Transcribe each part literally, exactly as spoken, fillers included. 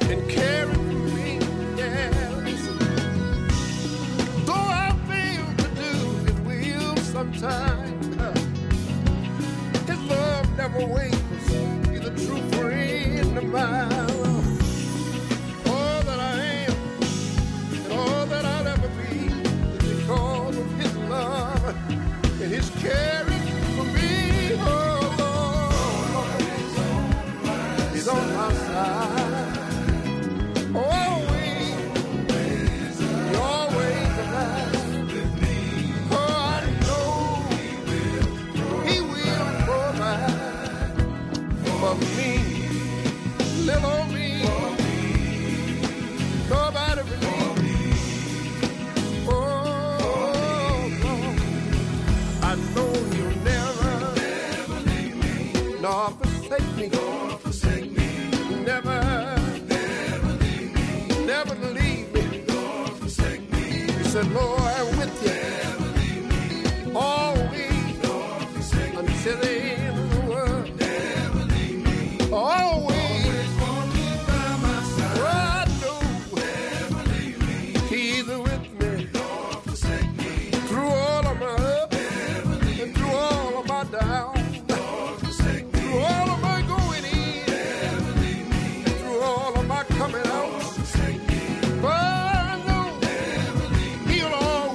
and caring for me. Yeah, listen. Though I fail to do His will sometimes, His love never wavers. He's a true friend of mine. All that I am and all that I'll ever be is because of His love and His caring for me. Oh Lord, He's on my side. Always, He always alive. Oh, I know He will provide for me, little me. Nobody but me. Oh, Lord, I know He'll never, never leave me, nor forsake me, nor forsake me. Never, never leave me, never leave me, nor forsake me. He said, Lord, I'm with you, never leave me, always, nor forsake me, until the end of the world, never leave me, always. He's with me, nor forsake me, through all of my up and through all of my down, nor forsake me, through all of my going in, never leave me, and through all of my coming out, nor forsake me. But I know never leave me, He'll always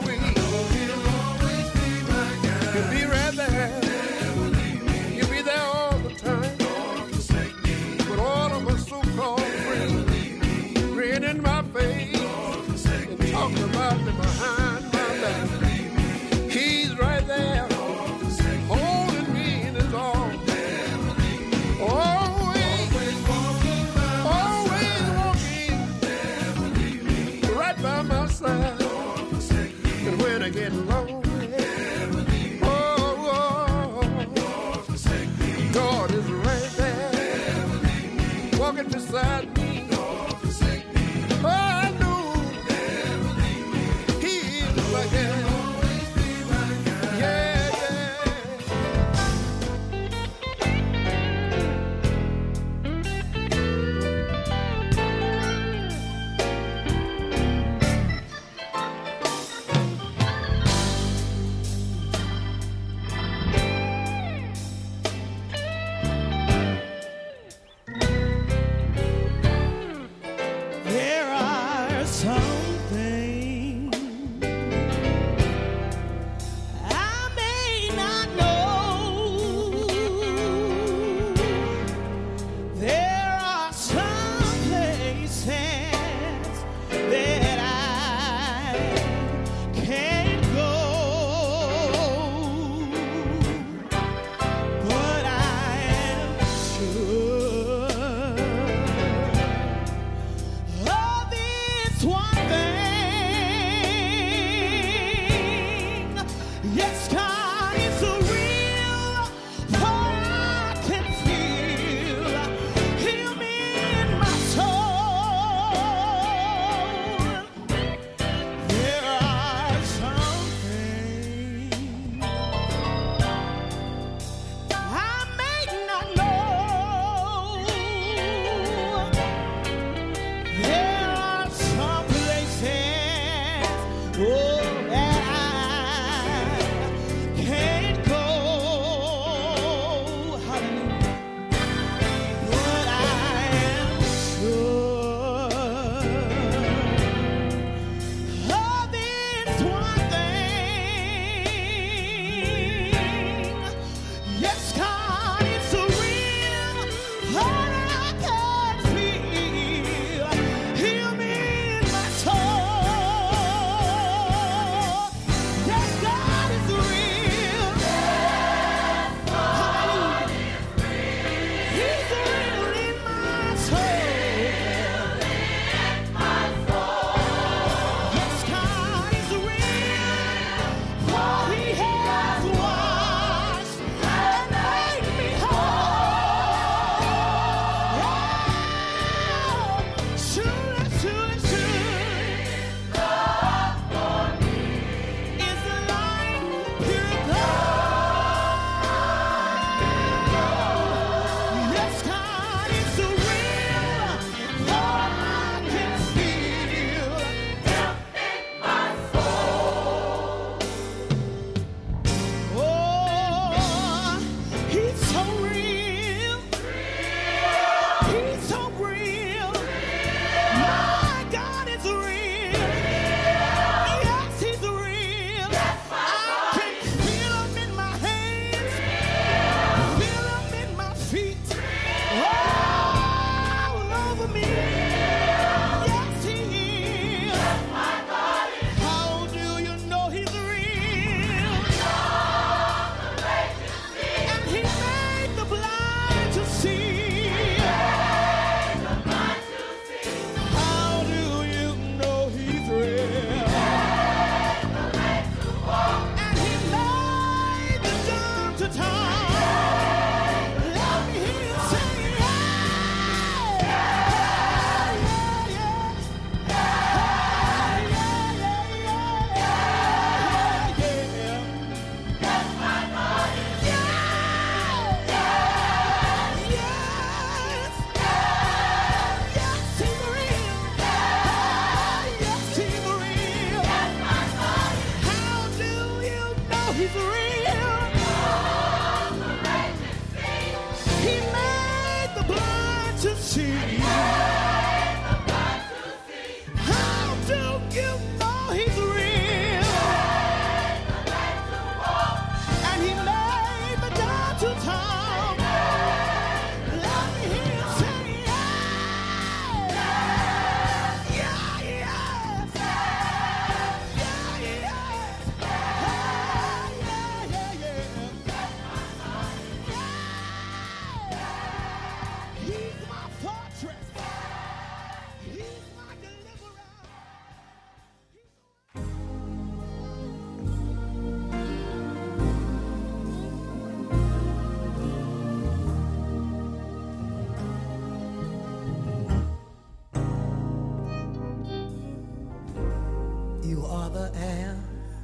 are the air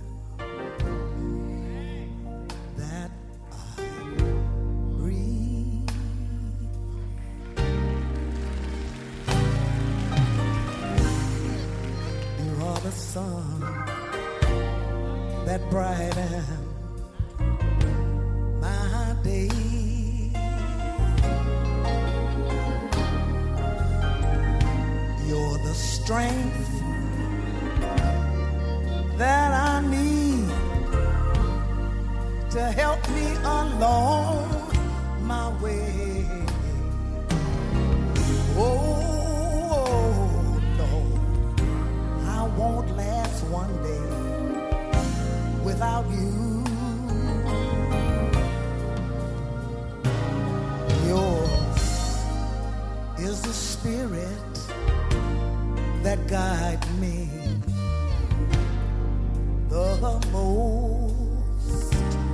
that I breathe. You are the sun that brightens my day. You're the strength that I need to help me along my way. Oh, Lord, I won't last one day without you. Yours is the spirit that guides me the most.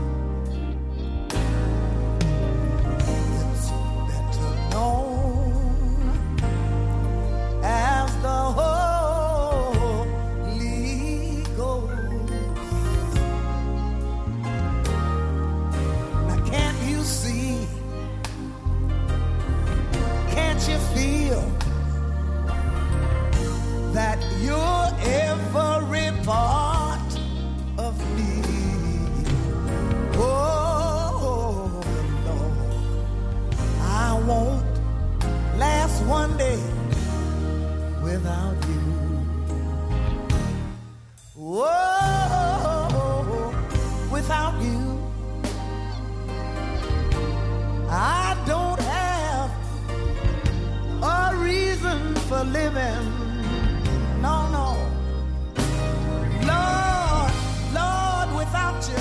It's better known as the Holy Ghost. Now can't you see, can't you feel that you're every part of me? Oh, Lord, I won't last one day without you. Oh, without you, I don't have a reason for living. No, no. Lord, Lord, without you,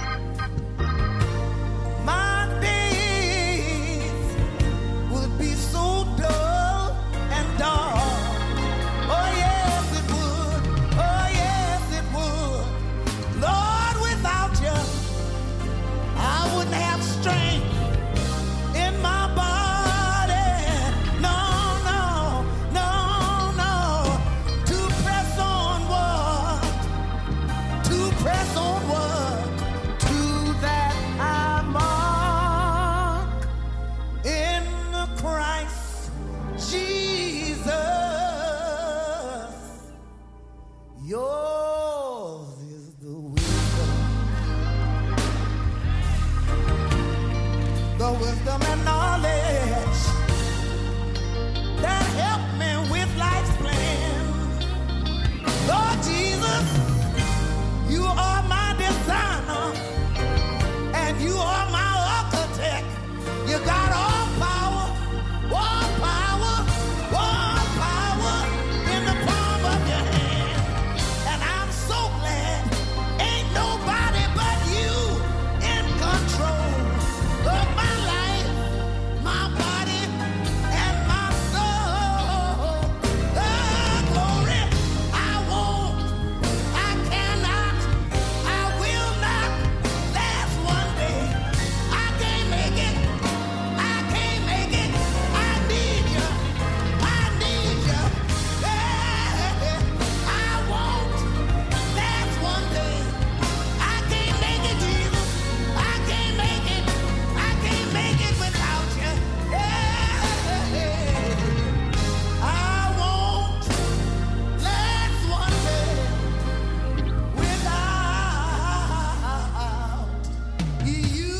my days would be so dull and dark. Oh, yes, it would. Oh, yes, it would. Lord, without you, I wouldn't have strength in my body. No, no, no, no. To press onward, to press onward to that high mark in Christ Jesus. Yours is the wisdom, the wisdom and knowledge that help me with life's plan. Lord Jesus, you are my designer and you are my architect. You got all power, all power, all power in the palm of your hand. And I'm so glad ain't nobody but you in control of my life, my body, and my soul. Oh, glory, I won't, I cannot, I will not last one day. I can't make it, I can't make it. I need you, I need you. Yeah, I won't last one day. I can't make it, Jesus. I can't make it, I can't make it without you. Yeah, I won't last one day without you.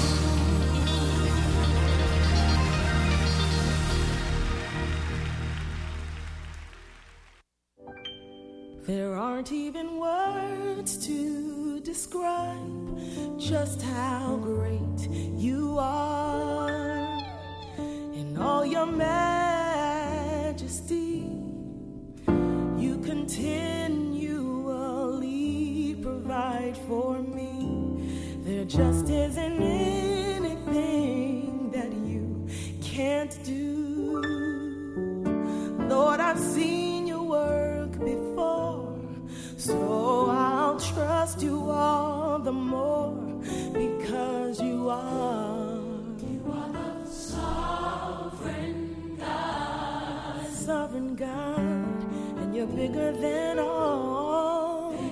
There aren't even words to describe just how great you are in all your majesty. You continually provide for me. There just isn't anything that you can't do. Lord, I've seen your work before, so I'll trust you all the more because you are. You are the sovereign God. Sovereign God, and you're bigger than all.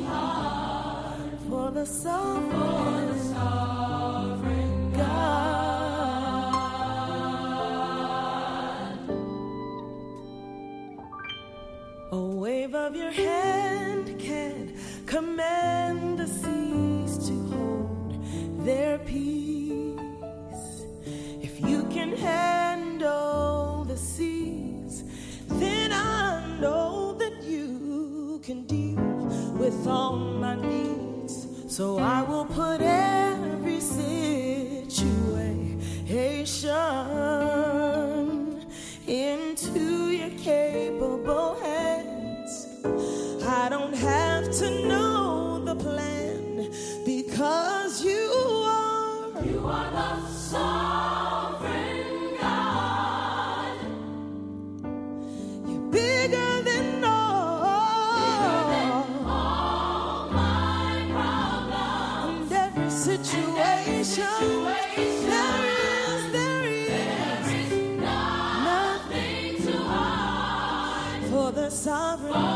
for the sovereign, God. A wave of your hand can command the seas to hold their peace. If you can handle the seas, then I know that you can deal with all my needs. So I will put every situation into your capable hands. I don't have to know the plan, because you are, you are the sovereign God. You're bigger than all, bigger than all my problems. And every situation, situation there is, there is, there is nothing too hard for the sovereign God.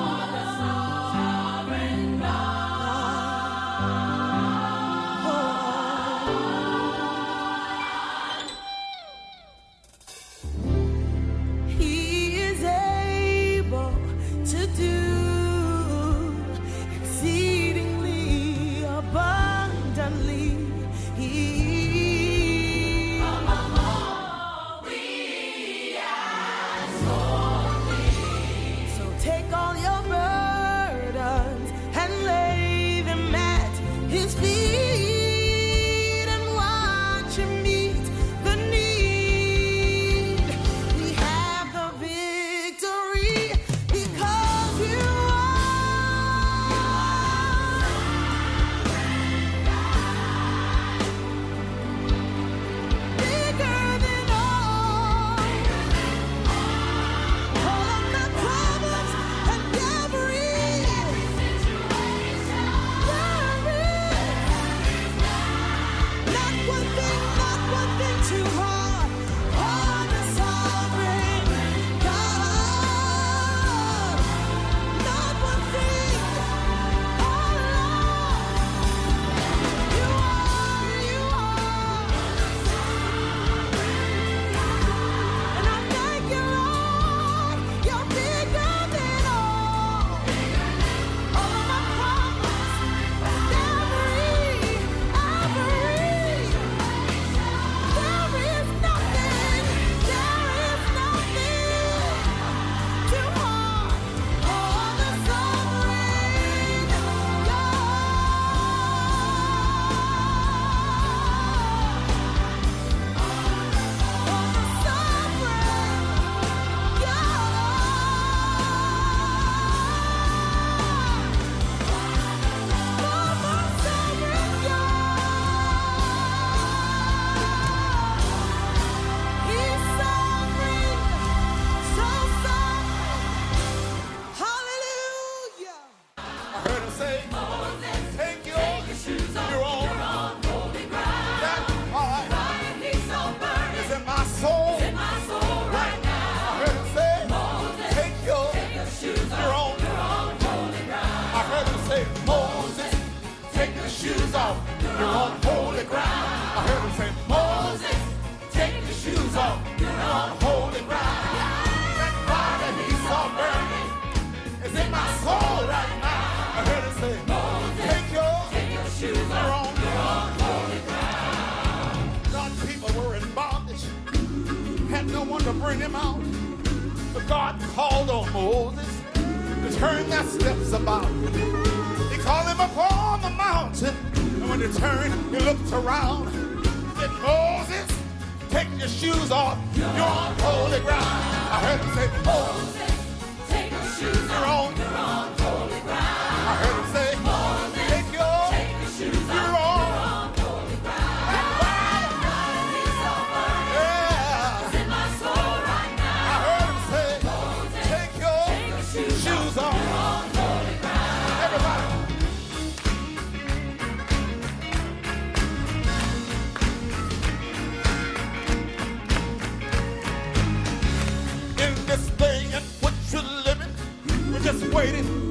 Waiting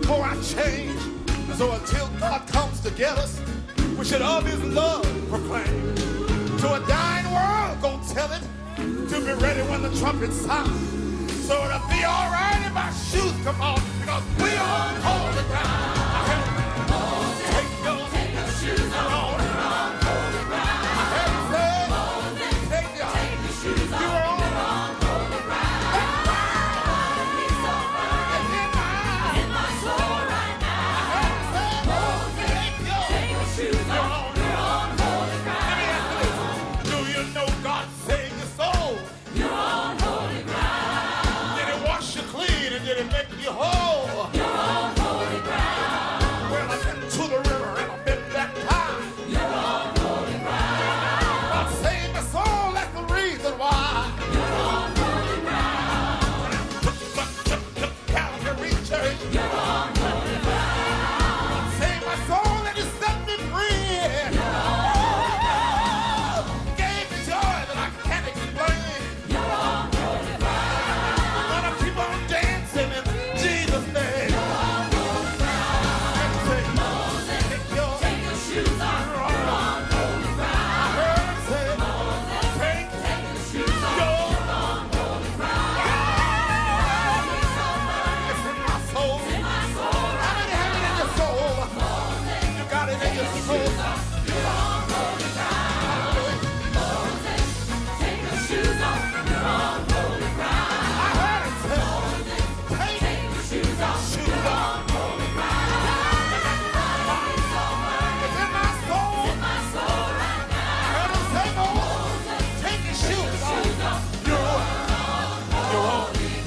God comes to get us, we should of his love proclaim. To a dying world, go tell it to be ready when the trumpet sounds. So it'll be all right if my shoes come off, because we on holy ground. Moses, take your, take your shoes off. You're on holy ground. I heard you say, Moses, take your, take your shoes off. You're on, you're on holy ground. That's right. It's so right. It's in my, in my soul right now. I heard you say, Moses, take your, take your shoes off. You're on holy ground. Let me ask you this. Do you know God saved your soul? You're on holy ground. Did he wash you clean and did he make you whole? You're on holy ground. Well, I've been to the river and I've been baptized. You're on holy ground. God saved my soul, that's the reason why. You're on holy ground. Took, took, took, took Calvary Church. You're on holy ground. God saved my soul and he set me free. You're on holy ground. Gave me joy that I can't explain. You're on holy ground. I'm gonna keep on dancing in Jesus' name. You're on holy ground. And say, Moses, take your, take your shoes off. You're on holy ground. I heard him say, Moses, take, take your shoes off. You're on holy ground. It's in my soul. It's in my soul. How many have it in your soul? Moses, you got it in your soul. You're on holy ground. Moses, take your shoes off. You're on holy ground. I heard him say, Moses, take, take your shoes off. Shoes on holy ground. It's in my soul. It's in my soul right now. I heard him say, Moses, take your shoes off. You're on, you're on.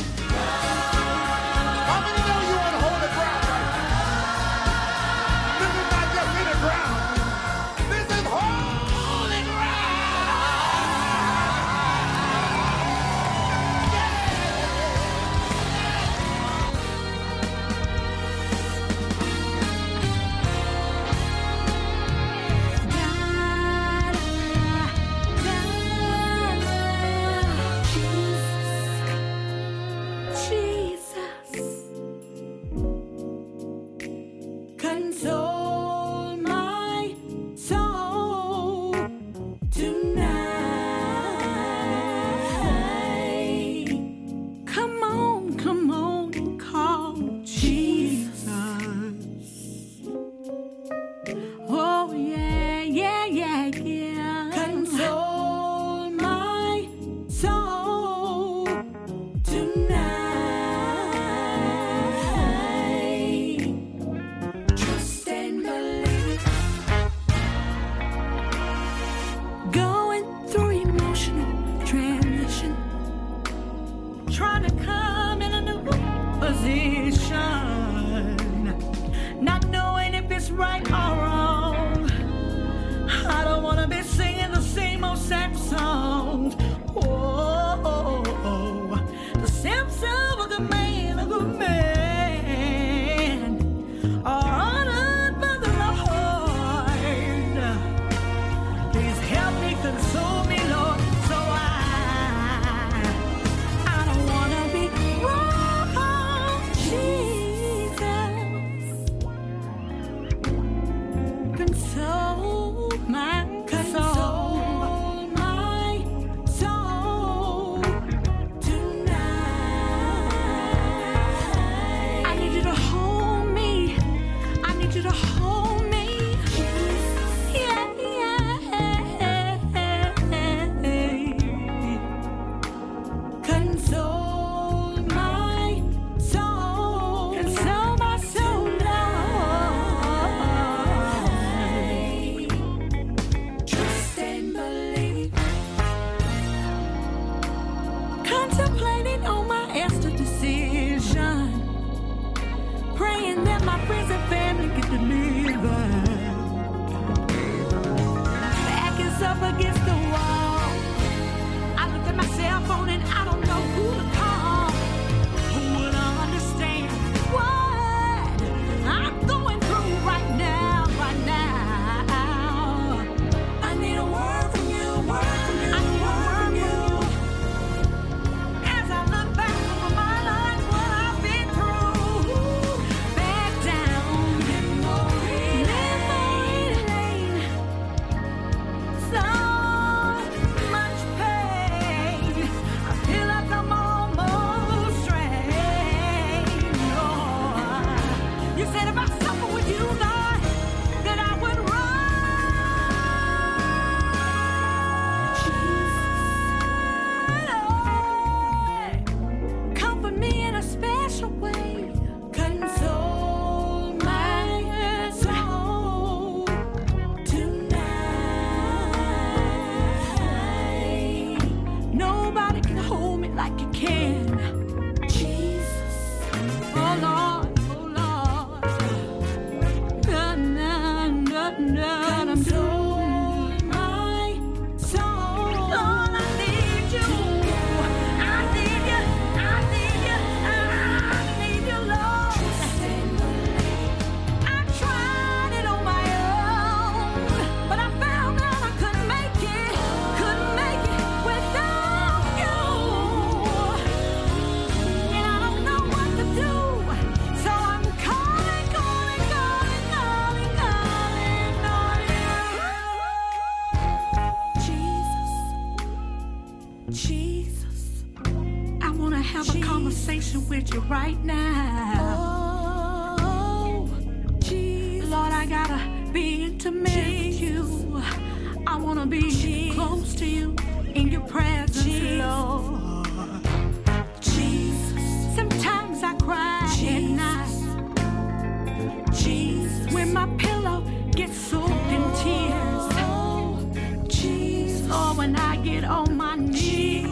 How many know you're on holy ground right now? This is not just any ground. This is holy ground. Console my soul tonight. Come on, come on, call Jesus. Oh yeah, yeah, yeah, yeah. Console my soul tonight. Trust and believe. Going through emotional transition. Trying to come in a new position. Not knowing if it's right or wrong. I don't want to be singing the same old sad songs. Oh, the steps of a good man, a good man, are honored by the Lord. Please help me, console me, Lord, so I, I don't want to be wrong, Jesus. Console my soul, my soul tonight. I need you to hold me. I need you to hold me. Yeah, yeah. Console my soul. Console my soul, Lord. With you right now. Oh, Jesus. Lord, I gotta be intimate Jesus. with you. I wanna be Jesus. close to you in your presence, Jesus. Lord. Jesus. Sometimes I cry Jesus. at night. Jesus. When my pillow gets soaked in tears. Oh, Jesus. Or when I get on my knees.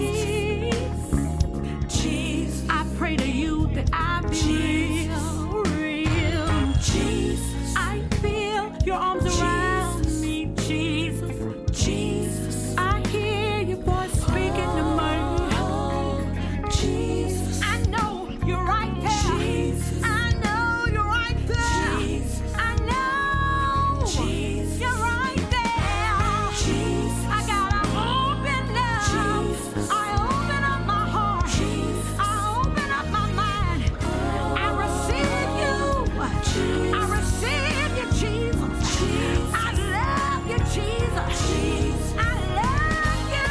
Pray to you that I feel real, Jesus. I feel your arms Jesus. around me, Jesus. Jesus. I hear your voice speaking to me. Oh, Jesus. I know you're right there. Jesus. I know you're right there. Jesus. I know Jesus. you're right there. Jesus. I gotta open up. Jesus. I open up my heart. Jesus. I open up my mind. I receive you. I receive you, Jesus. I love you, Jesus. I love you.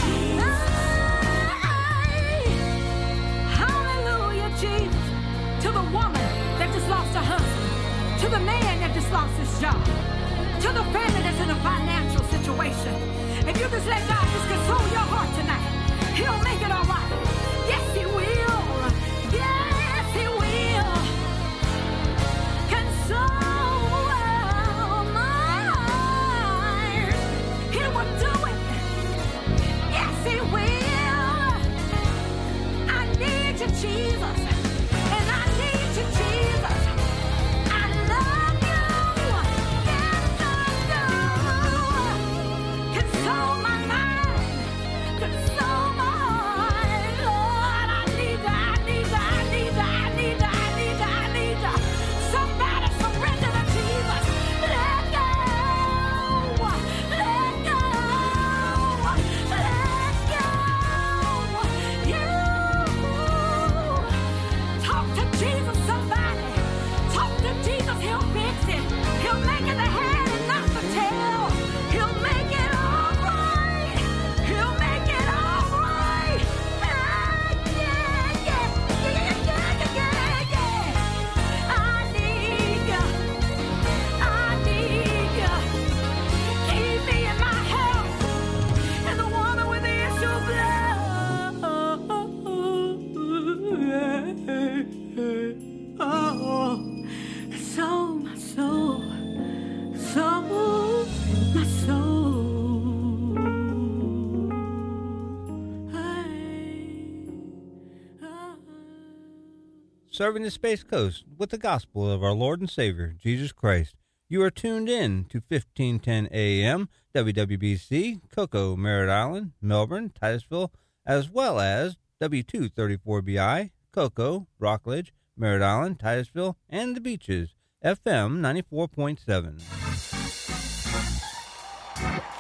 Hallelujah, Jesus. To the woman that just lost her husband. To the man that just lost his job. To the family that's in a financial situation. If you just let God just console your heart tonight, He'll make it all right. Yes, He will. Yes, He will. Console my heart. He will do it. Yes, He will. I need you, Jesus. And I need you, Jesus. I love you. Yes, I do. Console my mind. Console my heart. Lord, I need you. I need you. I need you. I need you. I need you. I need you. Somebody surrender to Jesus. Let go. Let go. Let go. You. Talk to Jesus, somebody. Talk to Jesus. He'll fix it. He'll make it the head and not the tail. He'll make it all right. He'll make it all right. Ah, yeah, yeah, yeah, yeah, yeah, yeah. I need you. I need you. Keep me in my health and the woman with the issue of blood. Oh, soul, my soul, soul, my soul. Hey, oh. Serving the Space Coast with the gospel of our Lord and Savior, Jesus Christ. You are tuned in to fifteen ten A M, W W B C, Cocoa, Merritt Island, Melbourne, Titusville, as well as W two thirty-four B I, Cocoa, Rockledge, Merritt Island, Titusville, and the Beaches, F M ninety-four point seven.